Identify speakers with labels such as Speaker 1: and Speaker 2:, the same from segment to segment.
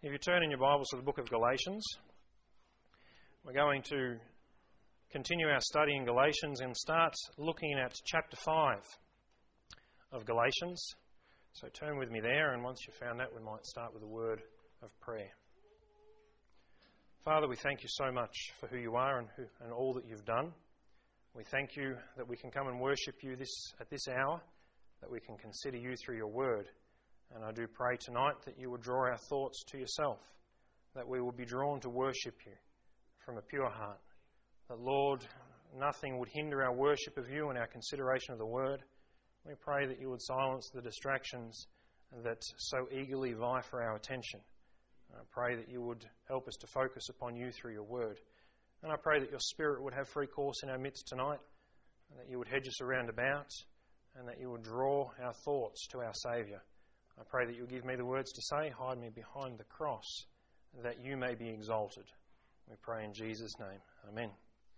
Speaker 1: If you turn in your Bibles to the book of Galatians, we're going to continue our study in Galatians and start looking at chapter 5 of Galatians. So turn with me there, and once you've found that, we might start with a word of prayer. Father, we thank you so much for who you are and all that you've done. We thank you that we can come and worship you at this hour, that we can consider you through your word. And I do pray tonight that you would draw our thoughts to yourself, that we will be drawn to worship you from a pure heart. That, Lord, nothing would hinder our worship of you and our consideration of the word. We pray that you would silence the distractions that so eagerly vie for our attention. I pray that you would help us to focus upon you through your word. And I pray that your Spirit would have free course in our midst tonight, and that you would hedge us around about, and that you would draw our thoughts to our Saviour. I pray that you'll give me the words to say, hide me behind the cross, that you may be exalted. We pray in Jesus' name. Amen.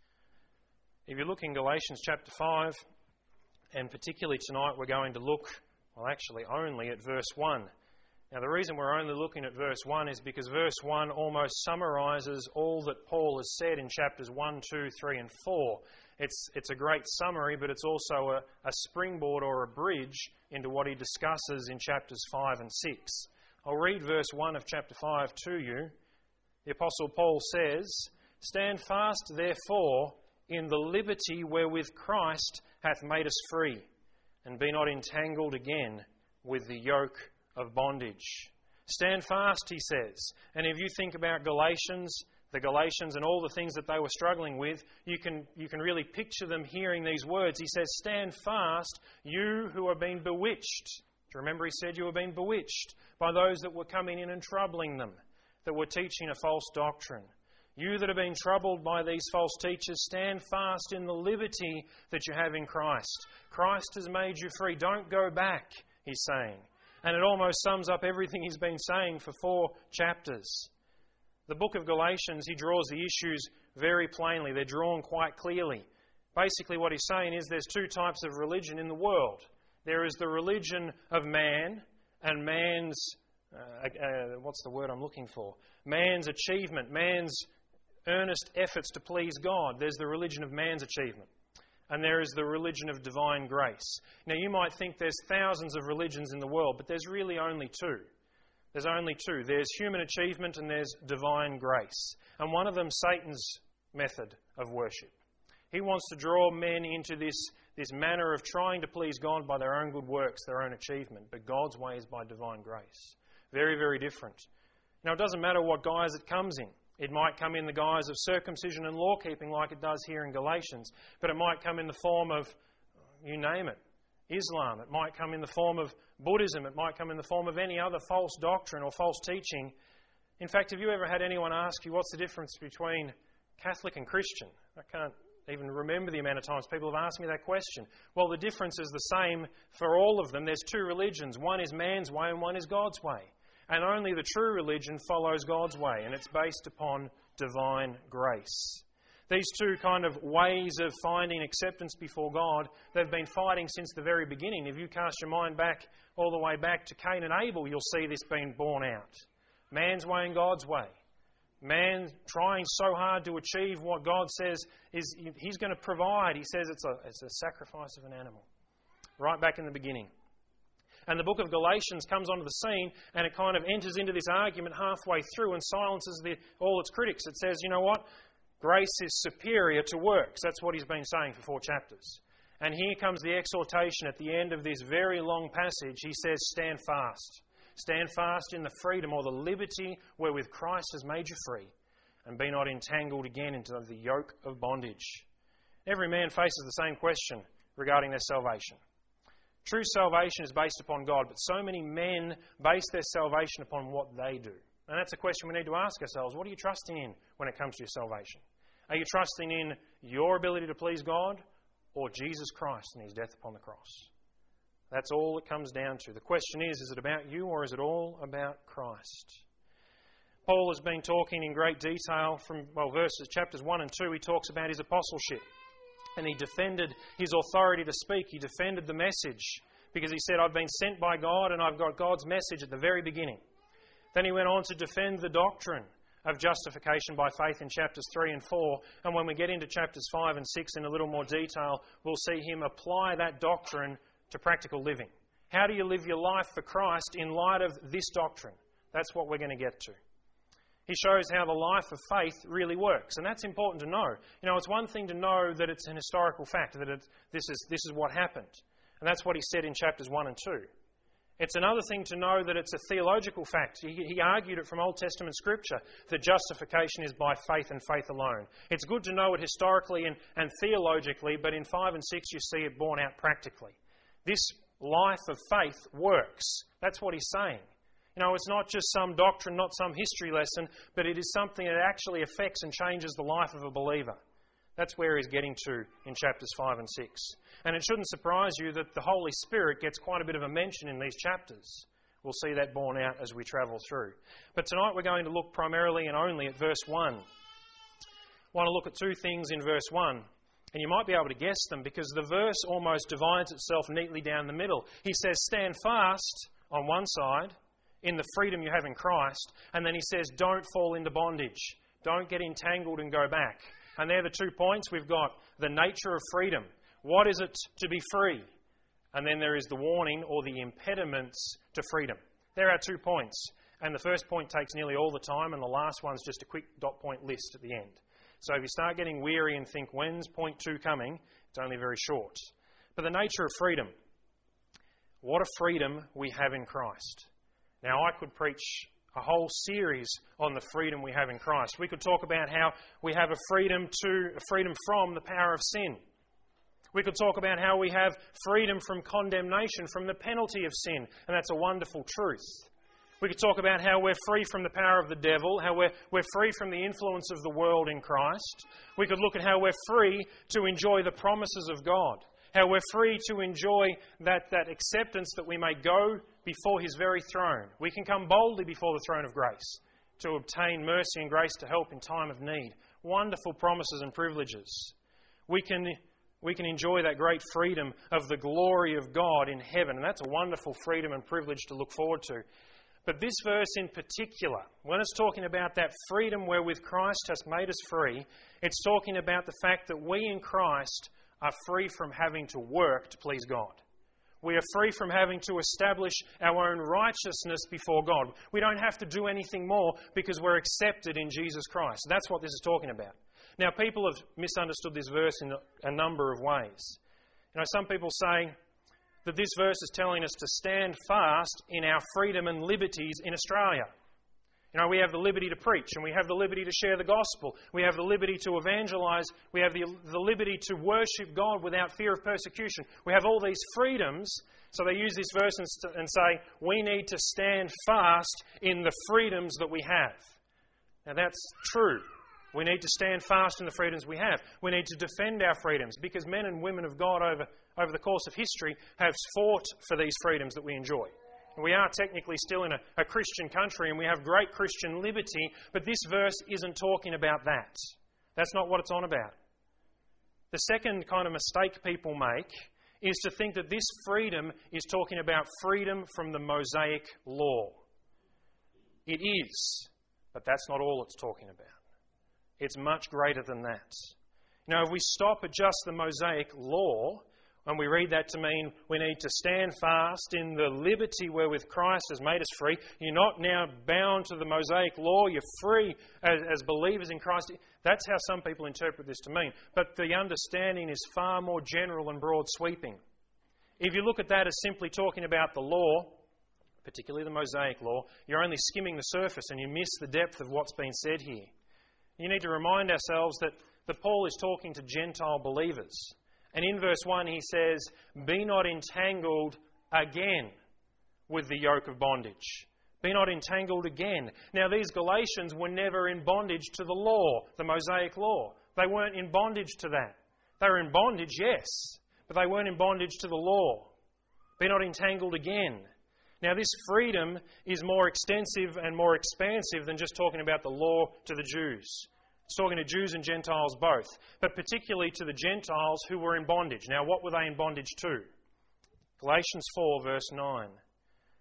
Speaker 1: If you look in Galatians chapter 5, and particularly tonight we're going to look, only at verse 1. Now the reason we're only looking at verse 1 is because verse 1 almost summarises all that Paul has said in chapters 1, 2, 3 and 4. It's a great summary, but it's also a springboard or a bridge into what he discusses in chapters 5 and 6. I'll read verse 1 of chapter 5 to you. The Apostle Paul says, "Stand fast, therefore, in the liberty wherewith Christ hath made us free, and be not entangled again with the yoke of bondage." Stand fast, he says. And if you think about the Galatians and all the things that they were struggling with, you can really picture them hearing these words. He says, "Stand fast, you who have been bewitched." Do you remember he said you were being bewitched by those that were coming in and troubling them, that were teaching a false doctrine. You that have been troubled by these false teachers, stand fast in the liberty that you have in Christ. Christ has made you free. Don't go back, he's saying. And it almost sums up everything he's been saying for 4 chapters. The book of Galatians, he draws the issues very plainly. They're drawn quite clearly. Basically what he's saying is there's 2 types of religion in the world. There is the religion of man and man's, what's the word I'm looking for? Man's achievement, man's earnest efforts to please God. There's the religion of man's achievement. And there is the religion of divine grace. Now you might think there's thousands of religions in the world, but there's really only 2. There's only 2. There's human achievement and there's divine grace. And one of them, Satan's method of worship. He wants to draw men into this manner of trying to please God by their own good works, their own achievement. But God's way is by divine grace. Very, very different. Now it doesn't matter what guise it comes in. It might come in the guise of circumcision and law-keeping like it does here in Galatians. But it might come in the form of, you name it, Islam. It might come in the form of Buddhism. It might come in the form of any other false doctrine or false teaching. In fact, have you ever had anyone ask you what's the difference between Catholic and Christian? I can't even remember the amount of times people have asked me that question. Well, the difference is the same for all of them. There's 2 religions. One is man's way and one is God's way. And only the true religion follows God's way, and it's based upon divine grace. These 2 kind of ways of finding acceptance before God, they've been fighting since the very beginning. If you cast your mind back all the way back to Cain and Abel, you'll see this being borne out. Man's way and God's way. Man trying so hard to achieve what God says is he's going to provide. He says it's a sacrifice of an animal. Right back in the beginning. And the book of Galatians comes onto the scene and it kind of enters into this argument halfway through and silences all its critics. It says, you know what? Grace is superior to works. That's what he's been saying for 4 chapters. And here comes the exhortation at the end of this very long passage. He says, stand fast. Stand fast in the freedom or the liberty wherewith Christ has made you free, and be not entangled again into the yoke of bondage. Every man faces the same question regarding their salvation. True salvation is based upon God, but so many men base their salvation upon what they do. And that's a question we need to ask ourselves. What are you trusting in when it comes to your salvation? Are you trusting in your ability to please God or Jesus Christ and his death upon the cross? That's all it comes down to. The question is it about you or is it all about Christ? Paul has been talking in great detail from, chapters 1 and 2, he talks about his apostleship. And he defended his authority to speak. He defended the message because he said, I've been sent by God and I've got God's message at the very beginning. Then he went on to defend the doctrine of justification by faith in chapters 3 and 4. And when we get into chapters 5 and 6 in a little more detail, we'll see him apply that doctrine to practical living. How do you live your life for Christ in light of this doctrine? That's what we're going to get to. He shows how the life of faith really works, and that's important to know. You know, it's one thing to know that it's an historical fact, that this is what happened. And that's what he said in chapters 1 and 2. It's another thing to know that it's a theological fact. He argued it from Old Testament Scripture, that justification is by faith and faith alone. It's good to know it historically and theologically, but in 5 and 6 you see it borne out practically. This life of faith works. That's what he's saying. You know, it's not just some doctrine, not some history lesson, but it is something that actually affects and changes the life of a believer. That's where he's getting to in chapters 5 and 6. And it shouldn't surprise you that the Holy Spirit gets quite a bit of a mention in these chapters. We'll see that borne out as we travel through. But tonight we're going to look primarily and only at verse 1. I want to look at two things in verse 1. And you might be able to guess them because the verse almost divides itself neatly down the middle. He says, stand fast on one side in the freedom you have in Christ. And then he says, don't fall into bondage. Don't get entangled and go back. And they're the 2 points. We've got the nature of freedom. What is it to be free? And then there is the warning or the impediments to freedom. There are 2 points. And the first point takes nearly all the time, and the last one's just a quick dot point list at the end. So if you start getting weary and think, when's point 2 coming? It's only very short. But the nature of freedom. What a freedom we have in Christ. Now, I could preach a whole series on the freedom we have in Christ. We could talk about how we have a freedom from the power of sin. We could talk about how we have freedom from condemnation, from the penalty of sin, and that's a wonderful truth. We could talk about how we're free from the power of the devil, how we're free from the influence of the world in Christ. We could look at how we're free to enjoy the promises of God, how we're free to enjoy that acceptance that we may go before His very throne. We can come boldly before the throne of grace to obtain mercy and grace to help in time of need. Wonderful promises and privileges. We can enjoy that great freedom of the glory of God in heaven, and that's a wonderful freedom and privilege to look forward to. But this verse in particular, when it's talking about that freedom wherewith Christ has made us free, it's talking about the fact that we in Christ are free from having to work to please God. We are free from having to establish our own righteousness before God. We don't have to do anything more because we're accepted in Jesus Christ. That's what this is talking about. Now, people have misunderstood this verse in a number of ways. You know, some people say that this verse is telling us to stand fast in our freedom and liberties in Australia. You know, we have the liberty to preach, and we have the liberty to share the gospel. We have the liberty to evangelise. We have the liberty to worship God without fear of persecution. We have all these freedoms. So they use this verse and say, we need to stand fast in the freedoms that we have. Now that's true. We need to stand fast in the freedoms we have. We need to defend our freedoms because men and women of God over the course of history have fought for these freedoms that we enjoy. We are technically still in a Christian country and we have great Christian liberty, but this verse isn't talking about that. That's not what it's on about. The second kind of mistake people make is to think that this freedom is talking about freedom from the Mosaic law. It is, but that's not all it's talking about. It's much greater than that. Now, if we stop at just the Mosaic law, and we read that to mean we need to stand fast in the liberty wherewith Christ has made us free. You're not now bound to the Mosaic law. You're free as believers in Christ. That's how some people interpret this to mean. But the understanding is far more general and broad sweeping. If you look at that as simply talking about the law, particularly the Mosaic law, you're only skimming the surface and you miss the depth of what's been said here. You need to remind ourselves that Paul is talking to Gentile believers. And in verse 1 he says, be not entangled again with the yoke of bondage. Be not entangled again. Now these Galatians were never in bondage to the law, the Mosaic law. They weren't in bondage to that. They were in bondage, yes, but they weren't in bondage to the law. Be not entangled again. Now this freedom is more extensive and more expansive than just talking about the law to the Jews. It's talking to Jews and Gentiles both, but particularly to the Gentiles who were in bondage. Now, what were they in bondage to? Galatians 4, verse 9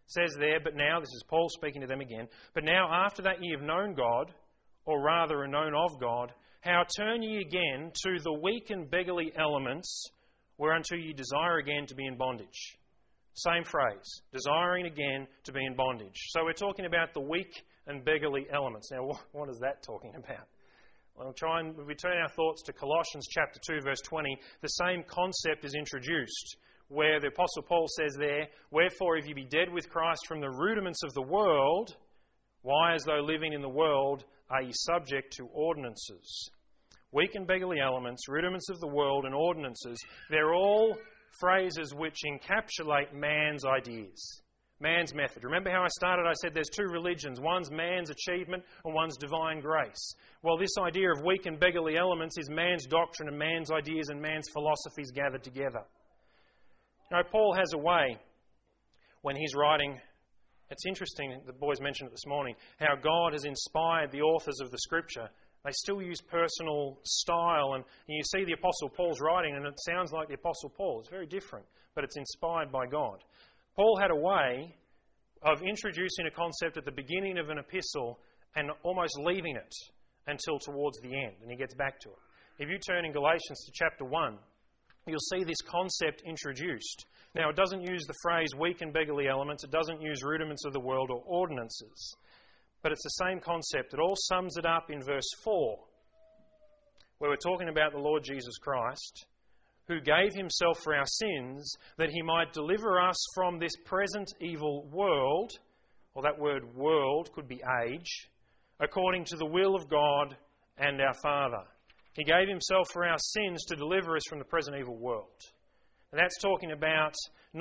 Speaker 1: It says there, but now, this is Paul speaking to them again, but now after that ye have known God, or rather are known of God, how turn ye again to the weak and beggarly elements, whereunto ye desire again to be in bondage. Same phrase, desiring again to be in bondage. So we're talking about the weak and beggarly elements. Now, what is that talking about? Well, if we turn our thoughts to Colossians chapter 2, verse 20, the same concept is introduced, where the Apostle Paul says there, wherefore if ye be dead with Christ from the rudiments of the world, why as though living in the world are ye subject to ordinances? Weak and beggarly elements, rudiments of the world and ordinances, they're all phrases which encapsulate man's ideas, man's method. Remember how I started? I said there's two religions. One's man's achievement and one's divine grace. Well, this idea of weak and beggarly elements is man's doctrine and man's ideas and man's philosophies gathered together. Now, Paul has a way when he's writing. It's interesting, the boys mentioned it this morning, how God has inspired the authors of the Scripture. They still use personal style, and you see the Apostle Paul's writing, and it sounds like the Apostle Paul. It's very different, but it's inspired by God. Paul had a way of introducing a concept at the beginning of an epistle and almost leaving it until towards the end, and he gets back to it. If you turn in Galatians to chapter 1, you'll see this concept introduced. Now, it doesn't use the phrase weak and beggarly elements. It doesn't use rudiments of the world or ordinances. But it's the same concept. It all sums it up in verse 4, where we're talking about the Lord Jesus Christ, who gave himself for our sins that he might deliver us from this present evil world, or that word world could be age, according to the will of God and our Father. He gave himself for our sins to deliver us from the present evil world. And that's talking about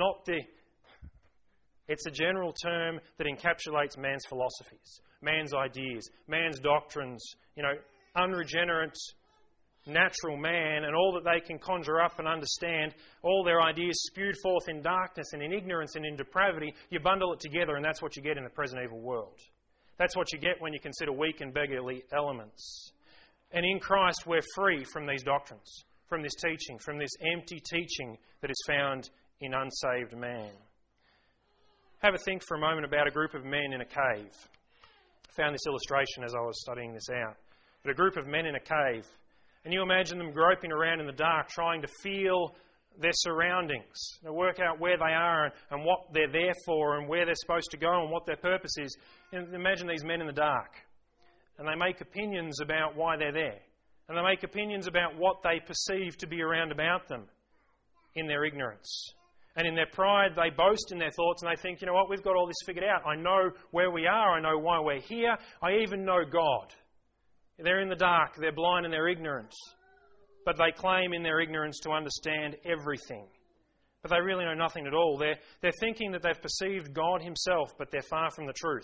Speaker 1: it's a general term that encapsulates man's philosophies, man's ideas, man's doctrines, unregenerate, natural man, and all that they can conjure up and understand, all their ideas spewed forth in darkness and in ignorance and in depravity. You bundle it together, and that's what you get in the present evil world. That's what you get when you consider weak and beggarly elements. And in Christ we're free from these doctrines, from this teaching, from this empty teaching that is found in unsaved man. Have a think for a moment about a group of men in a cave. I found this illustration as I was studying this out. But a group of men in a cave. And you imagine them groping around in the dark, trying to feel their surroundings, to work out where they are and what they're there for and where they're supposed to go and what their purpose is. And imagine these men in the dark. And they make opinions about why they're there. And they make opinions about what they perceive to be around about them in their ignorance. And in their pride, they boast in their thoughts and they think, you know what, we've got all this figured out. I know where we are. I know why we're here. I even know God. They're in the dark. They're blind and they're ignorant. But they claim in their ignorance to understand everything. But they really know nothing at all. They're thinking that they've perceived God himself, but they're far from the truth.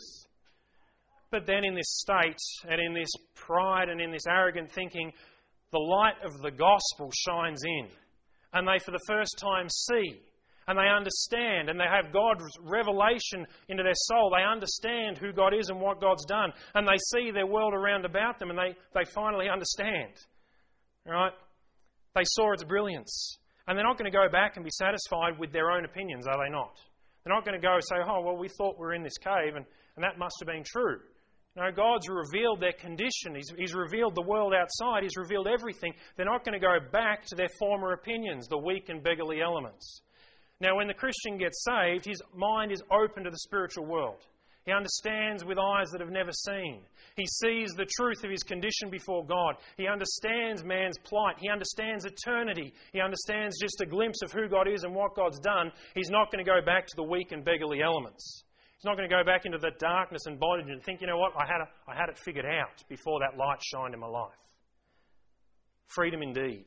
Speaker 1: But then in this state and in this pride and in this arrogant thinking, the light of the gospel shines in. And they for the first time see and they understand and they have God's revelation into their soul. They understand who God is and what God's done. And they see their world around about them and they finally understand. Right? They saw its brilliance. And they're not going to go back and be satisfied with their own opinions, are they not? They're not going to go and say, oh, well, we thought we were in this cave and that must have been true. No, God's revealed their condition. He's revealed the world outside. He's revealed everything. They're not going to go back to their former opinions, the weak and beggarly elements. Now, when the Christian gets saved, his mind is open to the spiritual world. He understands with eyes that have never seen. He sees the truth of his condition before God. He understands man's plight. He understands eternity. He understands just a glimpse of who God is and what God's done. He's not going to go back to the weak and beggarly elements. He's not going to go back into the darkness and bondage and think, you know what, I had it figured out before that light shined in my life. Freedom indeed.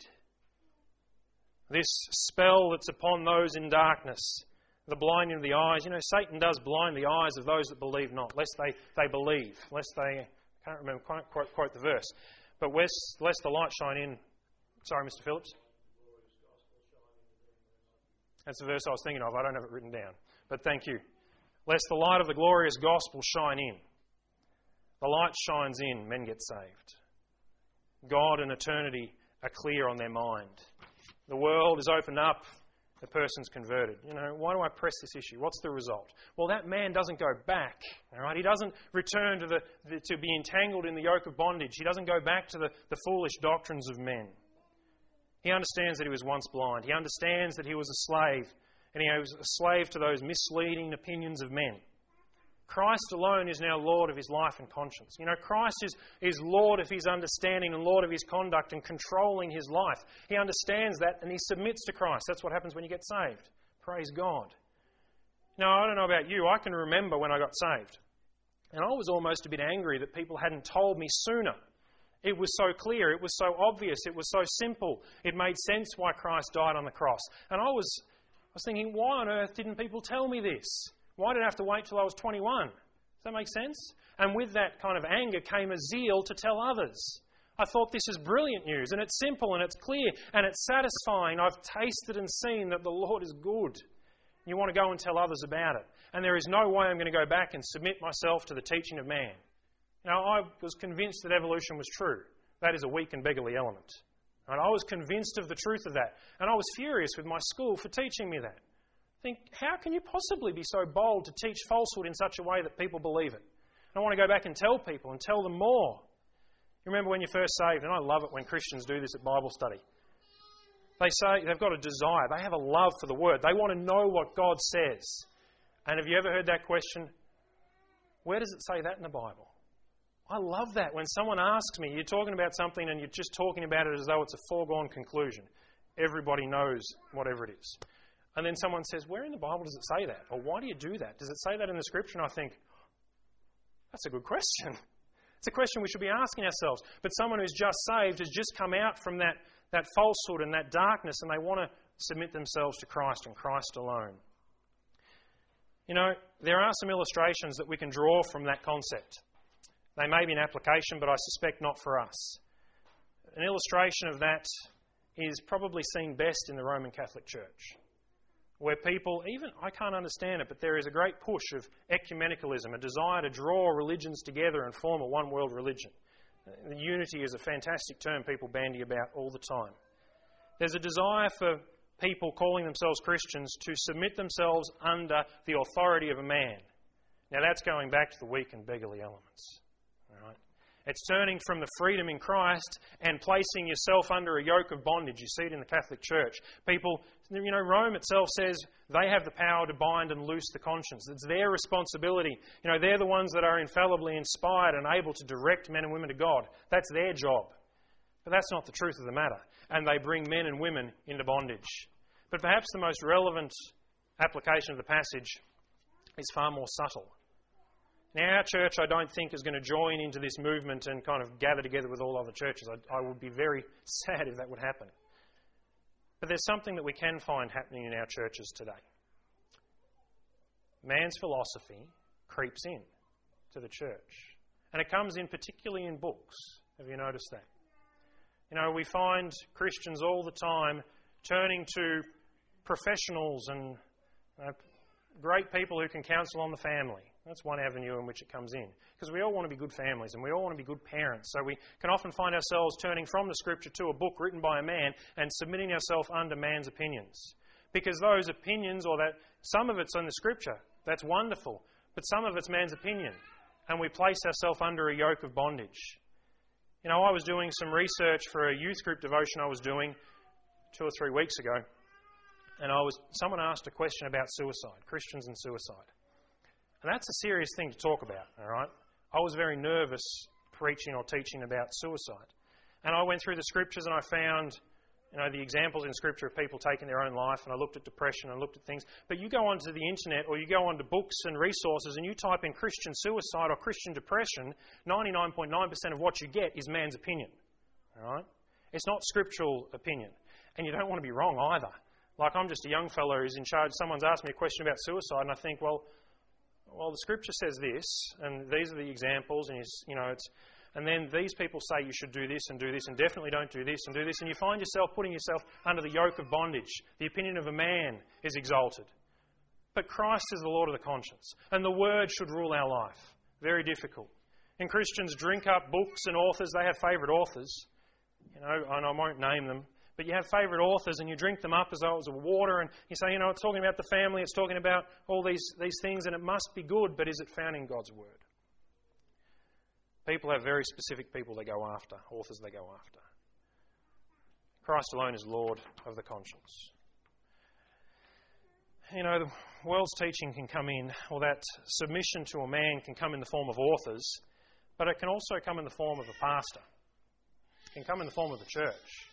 Speaker 1: This spell that's upon those in darkness, the blinding of the eyes. You know, Satan does blind the eyes of those that believe not, lest they believe, lest they, I can't remember, quote the verse, but lest the light shine in. Sorry, Mr. Phillips. That's the verse I was thinking of. I don't have it written down, but thank you. Lest the light of the glorious gospel shine in. The light shines in, men get saved. God and eternity are clear on their mind. The world is opened up the person's converted. Why do I press this issue? What's the result? Well, that man doesn't go back. All right, he doesn't return to be entangled in the yoke of bondage. He doesn't go back to the foolish doctrines of men. He understands that he was once blind. He understands that he was a slave, and he was a slave to those misleading opinions of men. Christ alone is now Lord of his life and conscience. Christ is Lord of his understanding and Lord of his conduct and controlling his life. He understands that and he submits to Christ. That's what happens when you get saved. Praise God. Now, I don't know about you. I can remember when I got saved. And I was almost a bit angry that people hadn't told me sooner. It was so clear. It was so obvious. It was so simple. It made sense why Christ died on the cross. And I was thinking, why on earth didn't people tell me this? Why did I have to wait till I was 21? Does that make sense? And with that kind of anger came a zeal to tell others. I thought, this is brilliant news, and it's simple, and it's clear, and it's satisfying. I've tasted and seen that the Lord is good. You want to go and tell others about it. And there is no way I'm going to go back and submit myself to the teaching of man. Now, I was convinced that evolution was true. That is a weak and beggarly element. And I was convinced of the truth of that. And I was furious with my school for teaching me that. Think, how can you possibly be so bold to teach falsehood in such a way that people believe it? I want to go back and tell people and tell them more. You remember when you're first saved, and I love it when Christians do this at Bible study. They say they've got a desire. They have a love for the Word. They want to know what God says. And have you ever heard that question? Where does it say that in the Bible? I love that. When someone asks me, you're talking about something and you're just talking about it as though it's a foregone conclusion. Everybody knows whatever it is. And then someone says, where in the Bible does it say that? Or why do you do that? Does it say that in the Scripture? And I think, that's a good question. It's a question we should be asking ourselves. But someone who's just saved has just come out from that falsehood and that darkness, and they want to submit themselves to Christ and Christ alone. There are some illustrations that we can draw from that concept. They may be an application, but I suspect not for us. An illustration of that is probably seen best in the Roman Catholic Church, where people, I can't understand it, but there is a great push of ecumenicalism, a desire to draw religions together and form a one-world religion. Unity is a fantastic term people bandy about all the time. There's a desire for people calling themselves Christians to submit themselves under the authority of a man. Now that's going back to the weak and beggarly elements. All right? It's turning from the freedom in Christ and placing yourself under a yoke of bondage. You see it in the Catholic Church. People, Rome itself says they have the power to bind and loose the conscience. It's their responsibility. They're the ones that are infallibly inspired and able to direct men and women to God. That's their job. But that's not the truth of the matter. And they bring men and women into bondage. But perhaps the most relevant application of the passage is far more subtle. Now, our church, I don't think, is going to join into this movement and kind of gather together with all other churches. I would be very sad if that would happen. But there's something that we can find happening in our churches today. Man's philosophy creeps in to the church. And it comes in particularly in books. Have you noticed that? We find Christians all the time turning to professionals and great people who can counsel on the family. That's one avenue in which it comes in. Because we all want to be good families and we all want to be good parents. So we can often find ourselves turning from the Scripture to a book written by a man and submitting ourselves under man's opinions. Because those opinions, or that some of it's in the Scripture, that's wonderful. But some of it's man's opinion. And we place ourselves under a yoke of bondage. I was doing some research for a youth group devotion I was doing 2 or 3 weeks ago. And someone asked a question about suicide, Christians and suicide. And that's a serious thing to talk about, all right? I was very nervous preaching or teaching about suicide. And I went through the Scriptures and I found, the examples in Scripture of people taking their own life, and I looked at depression and looked at things. But you go onto the internet or you go onto books and resources and you type in Christian suicide or Christian depression, 99.9% of what you get is man's opinion, all right? It's not scriptural opinion. And you don't want to be wrong either. Like, I'm just a young fellow who's in charge. Someone's asked me a question about suicide and I think, well, the Scripture says this, and these are the examples, and then these people say you should do this, and definitely don't do this, and do this, and you find yourself putting yourself under the yoke of bondage. The opinion of a man is exalted. But Christ is the Lord of the conscience, and the Word should rule our life. Very difficult. And Christians drink up books and authors. They have favourite authors, and I won't name them, But you have favourite authors and you drink them up as though it was water, and you say, it's talking about the family, it's talking about all these things, and it must be good, but is it found in God's Word? People have very specific people they go after, authors they go after. Christ alone is Lord of the conscience. The world's teaching can come in, or that submission to a man can come in the form of authors, but it can also come in the form of a pastor. It can come in the form of the church.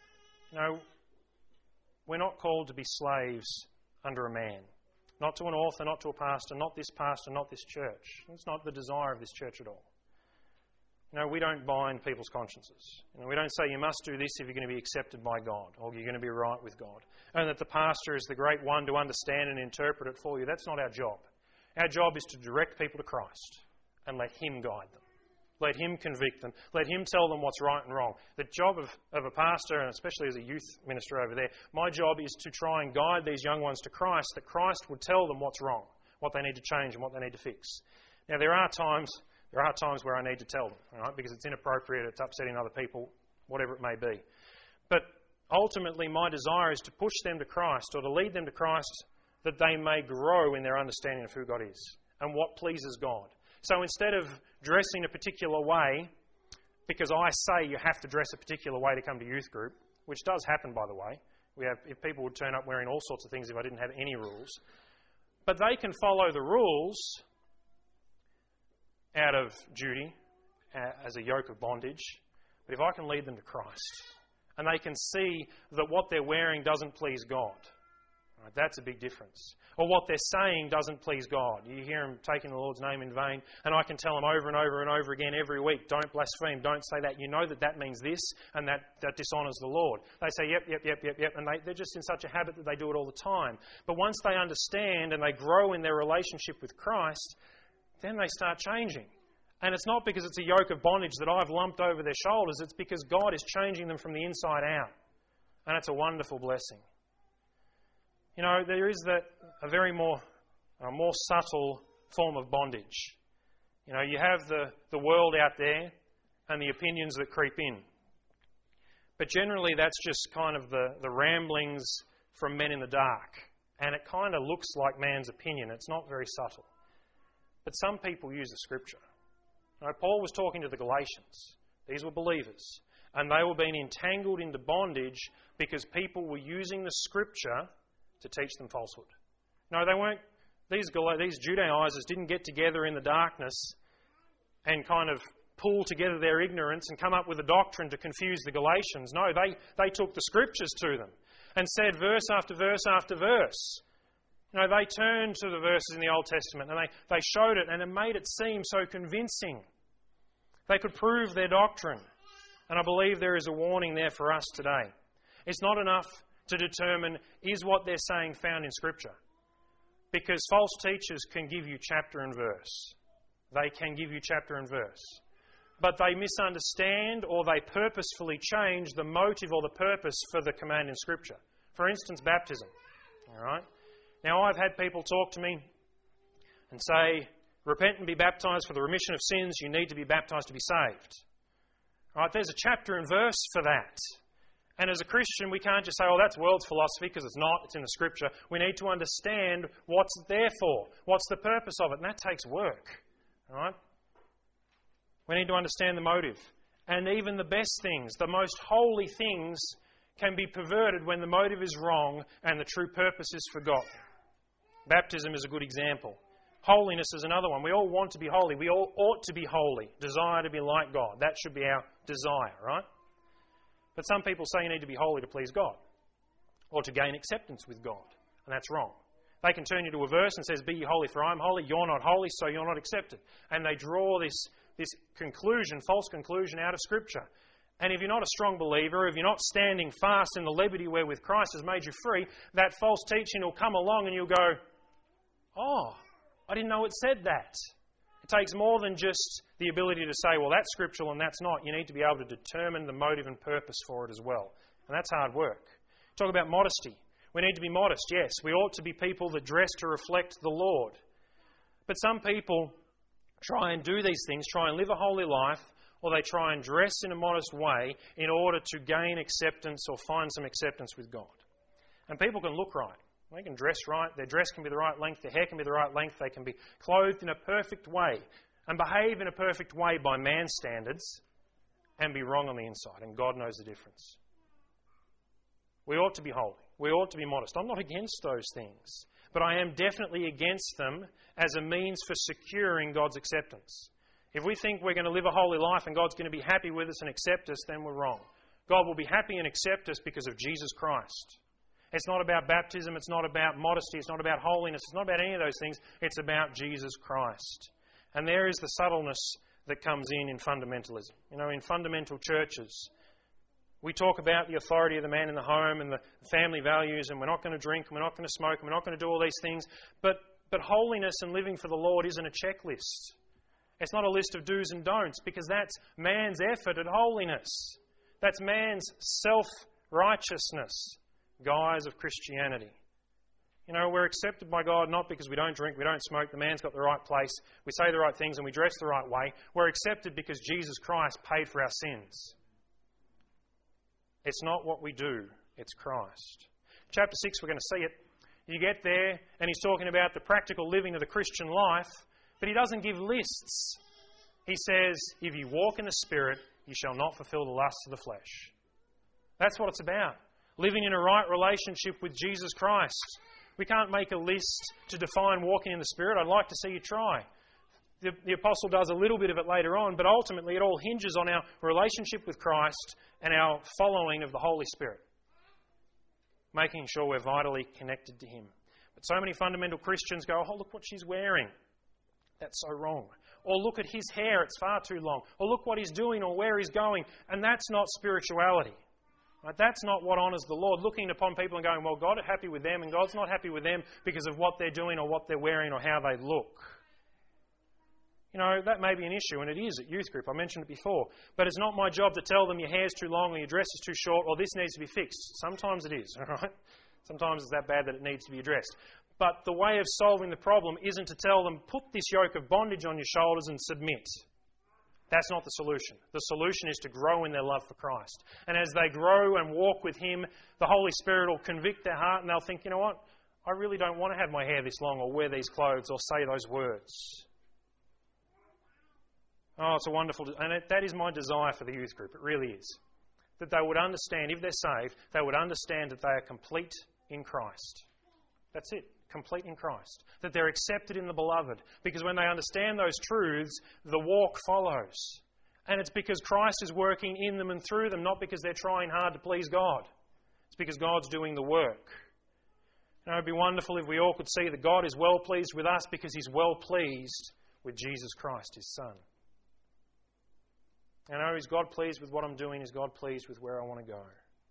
Speaker 1: We're not called to be slaves under a man. Not to an author, not to a pastor, not this church. It's not the desire of this church at all. We don't bind people's consciences. We don't say you must do this if you're going to be accepted by God, or you're going to be right with God. And that the pastor is the great one to understand and interpret it for you. That's not our job. Our job is to direct people to Christ and let Him guide them. Let Him convict them. Let Him tell them what's right and wrong. The job of a pastor, and especially as a youth minister over there, my job is to try and guide these young ones to Christ, that Christ would tell them what's wrong, what they need to change and what they need to fix. Now, there are times where I need to tell them, right? Because it's inappropriate, it's upsetting other people, whatever it may be. But ultimately, my desire is to push them to Christ, or to lead them to Christ, that they may grow in their understanding of who God is and what pleases God. So instead of dressing a particular way, because I say you have to dress a particular way to come to youth group, which does happen, by the way. If people would turn up wearing all sorts of things if I didn't have any rules. But they can follow the rules out of duty, as a yoke of bondage. But if I can lead them to Christ, and they can see that what they're wearing doesn't please God, right, that's a big difference. Or what they're saying doesn't please God. You hear them taking the Lord's name in vain, and I can tell them over and over and over again every week, don't blaspheme, don't say that. You know that means this, and that dishonours the Lord. They say, yep, and they're just in such a habit that they do it all the time. But once they understand and they grow in their relationship with Christ, then they start changing. And it's not because it's a yoke of bondage that I've lumped over their shoulders. It's because God is changing them from the inside out. And it's a wonderful blessing. There is a more subtle form of bondage. You have the world out there and the opinions that creep in. But generally that's just kind of the ramblings from men in the dark. And it kind of looks like man's opinion. It's not very subtle. But some people use the Scripture. Paul was talking to the Galatians. These were believers. And they were being entangled into bondage because people were using the Scripture to teach them falsehood. No, they weren't. These Judaizers didn't get together in the darkness and kind of pull together their ignorance and come up with a doctrine to confuse the Galatians. No, they took the Scriptures to them and said verse after verse after verse. They turned to the verses in the Old Testament and they showed it, and it made it seem so convincing. They could prove their doctrine. And I believe there is a warning there for us today. It's not enough to determine, is what they're saying found in Scripture? Because false teachers can give you chapter and verse. They can give you chapter and verse. But they misunderstand, or they purposefully change the motive or the purpose for the command in Scripture. For instance, baptism. All right? Now, I've had people talk to me and say, repent and be baptised for the remission of sins. You need to be baptised to be saved. All right, there's a chapter and verse for that. And as a Christian, we can't just say, that's world's philosophy, because it's not. It's in the Scripture. We need to understand what's it there for. What's the purpose of it? And that takes work. All right? We need to understand the motive. And even the best things, the most holy things, can be perverted when the motive is wrong and the true purpose is forgotten. Baptism is a good example. Holiness is another one. We all want to be holy. We all ought to be holy. Desire to be like God. That should be our desire, right? But some people say you need to be holy to please God, or to gain acceptance with God. And that's wrong. They can turn you to a verse and says, be ye holy for I am holy. You're not holy, so you're not accepted. And they draw this conclusion, false conclusion, out of Scripture. And if you're not a strong believer, if you're not standing fast in the liberty wherewith Christ has made you free, that false teaching will come along and you'll go, I didn't know it said that. It takes more than just the ability to say, that's scriptural and that's not. You need to be able to determine the motive and purpose for it as well. And that's hard work. Talk about modesty. We need to be modest, yes. We ought to be people that dress to reflect the Lord. But some people try and do these things, try and live a holy life, or they try and dress in a modest way in order to gain acceptance or find some acceptance with God. And people can look right. They can dress right. Their dress can be the right length. Their hair can be the right length. They can be clothed in a perfect way and behave in a perfect way by man's standards and be wrong on the inside. And God knows the difference. We ought to be holy. We ought to be modest. I'm not against those things, but I am definitely against them as a means for securing God's acceptance. If we think we're going to live a holy life and God's going to be happy with us and accept us, then we're wrong. God will be happy and accept us because of Jesus Christ. It's not about baptism, it's not about modesty, it's not about holiness, it's not about any of those things. It's about Jesus Christ. And there is the subtleness that comes in fundamentalism. You know, in fundamental churches, we talk about the authority of the man in the home and the family values, and we're not going to drink, and we're not going to smoke, and we're not going to do all these things. But holiness and living for the Lord isn't a checklist. It's not a list of do's and don'ts, because that's man's effort at holiness. That's man's self-righteousness guise of Christianity. You know, we're accepted by God not because we don't drink, we don't smoke, the man's got the right place, we say the right things and we dress the right way. We're accepted because Jesus Christ paid for our sins. It's not what we do, it's Christ. Chapter 6, we're going to see it. You get there and he's talking about the practical living of the Christian life, but he doesn't give lists. He says, if you walk in the Spirit, you shall not fulfill the lusts of the flesh. That's what it's about. Living in a right relationship with Jesus Christ. We can't make a list to define walking in the Spirit. I'd like to see you try. The Apostle does a little bit of it later on, but ultimately it all hinges on our relationship with Christ and our following of the Holy Spirit. Making sure we're vitally connected to Him. But so many fundamental Christians go, oh, look what she's wearing. That's so wrong. Or look at his hair, it's far too long. Or look what he's doing or where he's going. And that's not spirituality. Right? That's not what honours the Lord. Looking upon people and going, well, God is happy with them and God's not happy with them because of what they're doing or what they're wearing or how they look. You know, that may be an issue, and it is at youth group. I mentioned it before. But it's not my job to tell them your hair's too long or your dress is too short or this needs to be fixed. Sometimes it is, all right? Sometimes it's that bad that it needs to be addressed. But the way of solving the problem isn't to tell them, put this yoke of bondage on your shoulders and submit. That's not the solution. The solution is to grow in their love for Christ. And as they grow and walk with Him, the Holy Spirit will convict their heart and they'll think, you know what, I really don't want to have my hair this long or wear these clothes or say those words. Oh, it's a wonderful... And that is my desire for the youth group. It really is. That they would understand, if they're saved, they would understand that they are complete in Christ. That's it. Complete in Christ. That they're accepted in the Beloved. Because when they understand those truths, the walk follows. And it's because Christ is working in them and through them, not because they're trying hard to please God. It's because God's doing the work. And it would be wonderful if we all could see that God is well pleased with us because He's well pleased with Jesus Christ, His Son. And I know, is God pleased with what I'm doing? Is God pleased with where I want to go?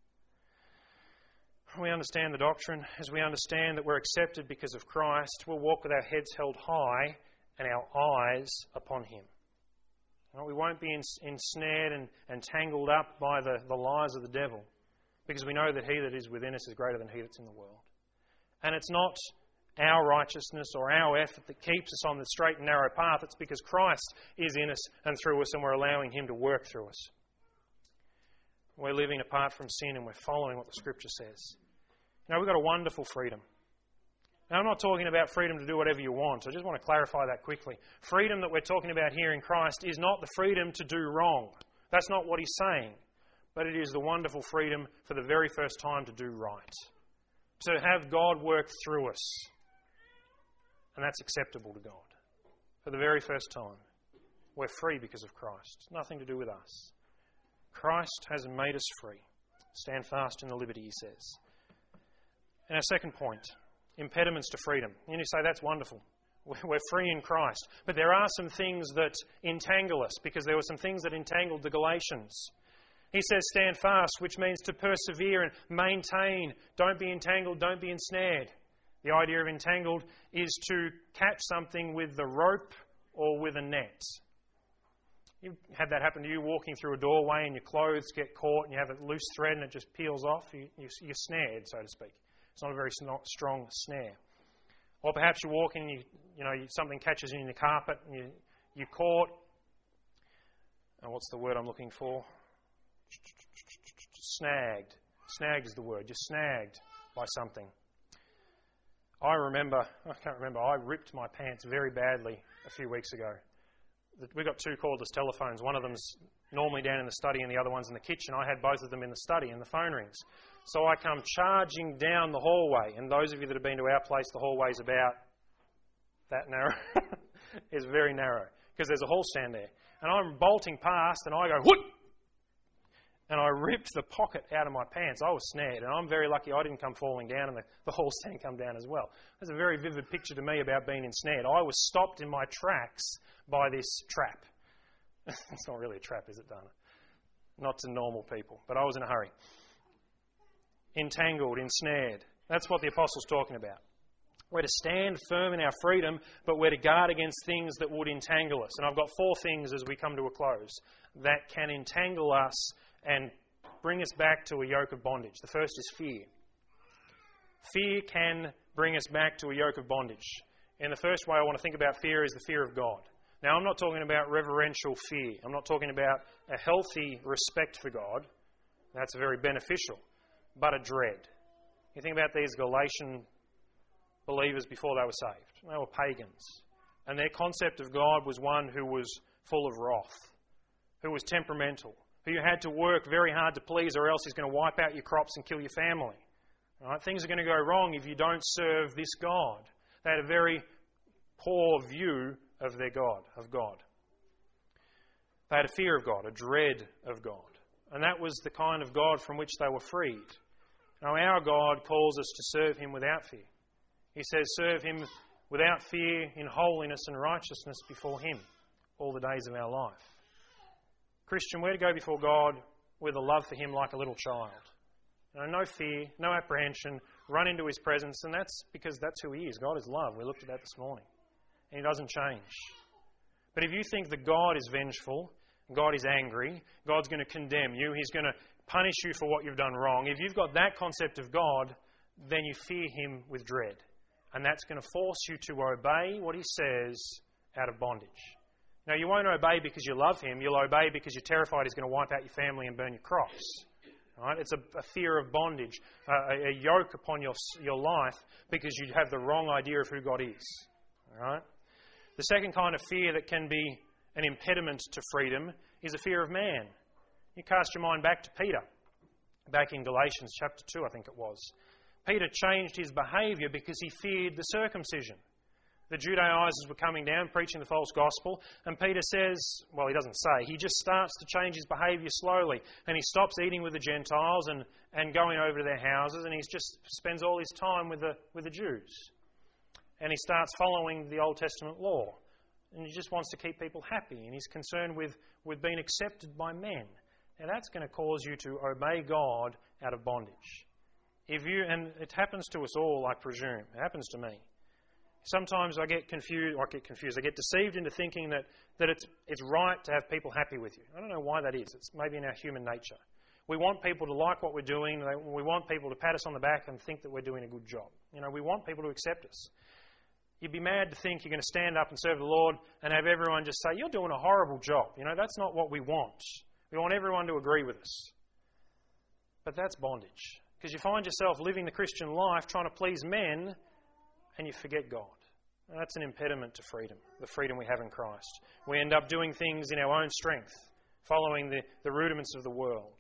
Speaker 1: We understand the doctrine. As we understand that we're accepted because of Christ, we'll walk with our heads held high and our eyes upon Him. We won't be ensnared and tangled up by the lies of the devil, because we know that He that is within us is greater than he that's in the world. And it's not our righteousness or our effort that keeps us on the straight and narrow path. It's because Christ is in us and through us, and we're allowing Him to work through us. We're living apart from sin and we're following what the Scripture says. Now, we've got a wonderful freedom. Now, I'm not talking about freedom to do whatever you want. I just want to clarify that quickly. Freedom that we're talking about here in Christ is not the freedom to do wrong. That's not what He's saying. But it is the wonderful freedom for the very first time to do right. To have God work through us. And that's acceptable to God. For the very first time. We're free because of Christ. Nothing to do with us. Christ has made us free. Stand fast in the liberty, He says. And our second point, impediments to freedom. And you say, that's wonderful. We're free in Christ. But there are some things that entangle us, because there were some things that entangled the Galatians. He says, stand fast, which means to persevere and maintain. Don't be entangled, don't be ensnared. The idea of entangled is to catch something with the rope or with a net. You've had that happen to you, walking through a doorway and your clothes get caught and you have a loose thread and it just peels off. You're snared, so to speak. It's not a very strong snare. Or perhaps you're walking and something catches you in the carpet and you're caught. what's the word I'm looking for? Snagged. Snagged is the word. You're snagged by something. I ripped my pants very badly a few weeks ago. We've got two cordless telephones. One of them's normally down in the study and the other one's in the kitchen. I had both of them in the study and the phone rings. So I come charging down the hallway, and those of you that have been to our place, the hallway's about that narrow. It's very narrow because there's a hall stand there. And I'm bolting past and I go, whoop! And I ripped the pocket out of my pants. I was snared, and I'm very lucky I didn't come falling down and the hall stand come down as well. That's a very vivid picture to me about being ensnared. I was stopped in my tracks by this trap. It's not really a trap, is it, Dana? Not to normal people, but I was in a hurry. Entangled, ensnared. That's what the Apostle's talking about. We're to stand firm in our freedom, but we're to guard against things that would entangle us. And I've got 4 things as we come to a close that can entangle us and bring us back to a yoke of bondage. The first is fear. Fear can bring us back to a yoke of bondage. And the first way I want to think about fear is the fear of God. Now, I'm not talking about reverential fear. I'm not talking about a healthy respect for God. That's very beneficial. But a dread. You think about these Galatian believers before they were saved. They were pagans. And their concept of God was one who was full of wrath, who was temperamental, who you had to work very hard to please, or else he's going to wipe out your crops and kill your family. Right? Things are going to go wrong if you don't serve this God. They had a very poor view of their God, of God. They had a fear of God, a dread of God. And that was the kind of God from which they were freed. Now, our God calls us to serve him without fear. He says, serve him without fear in holiness and righteousness before him all the days of our life. Christian, we're to go before God with a love for him like a little child. No fear, no apprehension, run into his presence, and that's because that's who he is. God is love. We looked at that this morning. And he doesn't change. But if you think that God is vengeful, God is angry, God's going to condemn you, he's going to punish you for what you've done wrong, if you've got that concept of God, then you fear him with dread. And that's going to force you to obey what he says out of bondage. Now, you won't obey because you love him. You'll obey because you're terrified he's going to wipe out your family and burn your crops. Right? It's a fear of bondage, a yoke upon your life because you have the wrong idea of who God is. Right? The second kind of fear that can be an impediment to freedom is a fear of man. You cast your mind back to Peter, back in Galatians chapter 2, I think it was. Peter changed his behaviour because he feared the circumcision. The Judaizers were coming down, preaching the false gospel, and Peter says, well, he doesn't say, he just starts to change his behaviour slowly, and he stops eating with the Gentiles and going over to their houses, and he just spends all his time with the Jews. And he starts following the Old Testament law, and he just wants to keep people happy, and he's concerned with being accepted by men. Now that's going to cause you to obey God out of bondage. And it happens to us all, I presume. It happens to me. Sometimes I get deceived into thinking that it's right to have people happy with you. I don't know why that is. It's maybe in our human nature. We want people to like what we're doing. We want people to pat us on the back and think that we're doing a good job. We want people to accept us. You'd be mad to think you're going to stand up and serve the Lord and have everyone just say, you're doing a horrible job. That's not what we want. We want everyone to agree with us. But that's bondage. Because you find yourself living the Christian life trying to please men and you forget God. And that's an impediment to freedom, the freedom we have in Christ. We end up doing things in our own strength, following the rudiments of the world.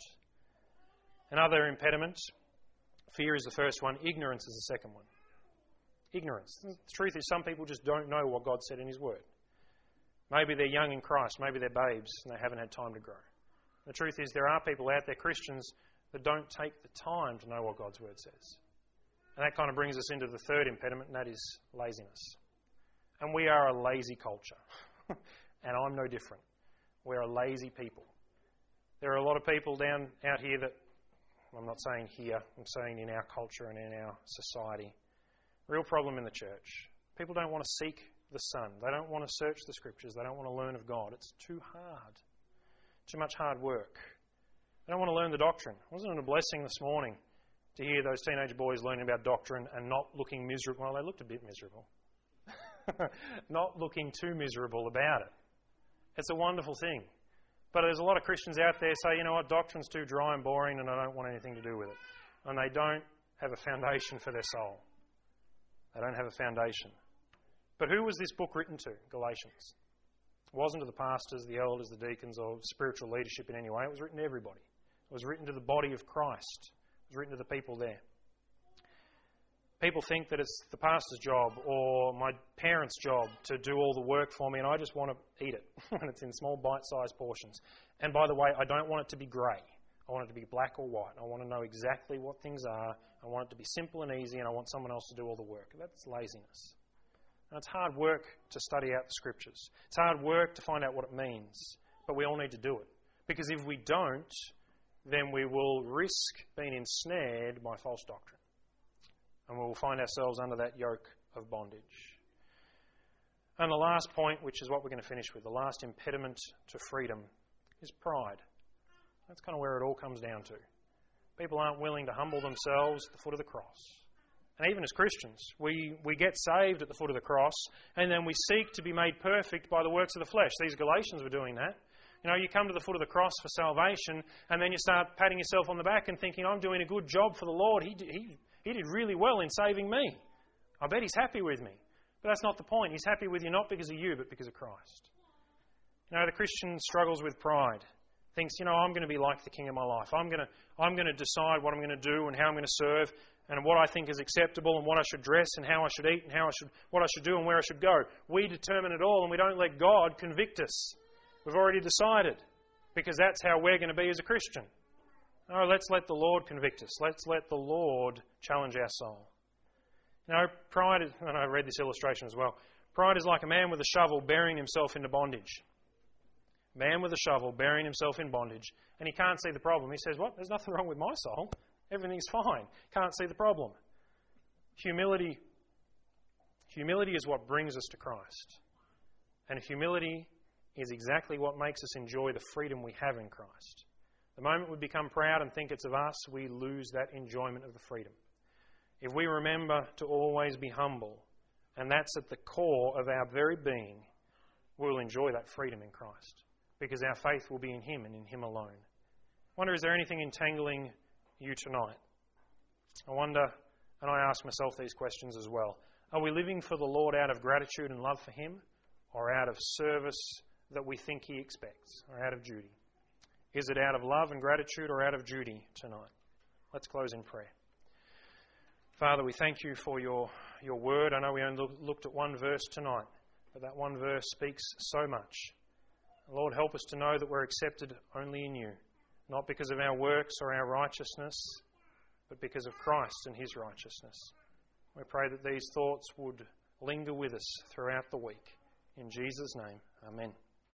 Speaker 1: Another impediment, fear is the first one, ignorance is the second one. Ignorance. The truth is some people just don't know what God said in his word. Maybe they're young in Christ, maybe they're babes and they haven't had time to grow. The truth is there are people out there, Christians, that don't take the time to know what God's word says. And that kind of brings us into the third impediment, and that is laziness. And we are a lazy culture. And I'm no different. We're a lazy people. There are a lot of people out here that, I'm not saying here, I'm saying in our culture and in our society. Real problem in the church. People don't want to seek the Son. They don't want to search the Scriptures. They don't want to learn of God. It's too hard. Too much hard work. They don't want to learn the doctrine. Wasn't it a blessing this morning to hear those teenage boys learning about doctrine and not looking miserable? Well, they looked a bit miserable. Not looking too miserable about it. It's a wonderful thing. But there's a lot of Christians out there say, you know what, doctrine's too dry and boring and I don't want anything to do with it. And they don't have a foundation for their soul. They don't have a foundation. But who was this book written to? Galatians. It wasn't to the pastors, the elders, the deacons, or spiritual leadership in any way. It was written to everybody. It was written to the body of Christ. It was written to the people there. People think that it's the pastor's job or my parents' job to do all the work for me, and I just want to eat it when it's in small bite-sized portions. And by the way, I don't want it to be grey. I want it to be black or white. I want to know exactly what things are. I want it to be simple and easy, and I want someone else to do all the work. That's laziness. And it's hard work to study out the Scriptures. It's hard work to find out what it means, but we all need to do it. Because if we don't, then we will risk being ensnared by false doctrine. And we will find ourselves under that yoke of bondage. And the last point, which is what we're going to finish with, the last impediment to freedom, is pride. That's kind of where it all comes down to. People aren't willing to humble themselves at the foot of the cross. And even as Christians, we get saved at the foot of the cross, and then we seek to be made perfect by the works of the flesh. These Galatians were doing that. You know, you come to the foot of the cross for salvation, and then you start patting yourself on the back and thinking, I'm doing a good job for the Lord. He did really well in saving me. I bet He's happy with me. But that's not the point. He's happy with you not because of you, but because of Christ. You know, the Christian struggles with pride. Thinks, you know, I'm going to be like the king of my life. I'm going to decide what I'm going to do and how I'm going to serve and what I think is acceptable and what I should dress and how I should eat and what I should do and where I should go. We determine it all and we don't let God convict us. We've already decided because that's how we're going to be as a Christian. No, let's let the Lord convict us. Let's let the Lord challenge our soul. You know, pride is, and I read this illustration as well, pride is like a man with a shovel burying himself into bondage. Man with a shovel burying himself in bondage, and he can't see the problem. He says, what? There's nothing wrong with my soul. Everything's fine. Can't see the problem. Humility is what brings us to Christ. And humility is exactly what makes us enjoy the freedom we have in Christ. The moment we become proud and think it's of us, we lose that enjoyment of the freedom. If we remember to always be humble, and that's at the core of our very being, we'll enjoy that freedom in Christ. Because our faith will be in Him and in Him alone. I wonder, is there anything entangling you tonight? I wonder, and I ask myself these questions as well. Are we living for the Lord out of gratitude and love for Him, or out of service that we think He expects, or out of duty? Is it out of love and gratitude or out of duty tonight? Let's close in prayer. Father, we thank You for Your word. I know we only looked at one verse tonight, but that one verse speaks so much. Lord, help us to know that we're accepted only in You, not because of our works or our righteousness, but because of Christ and His righteousness. We pray that these thoughts would linger with us throughout the week. In Jesus' name, amen.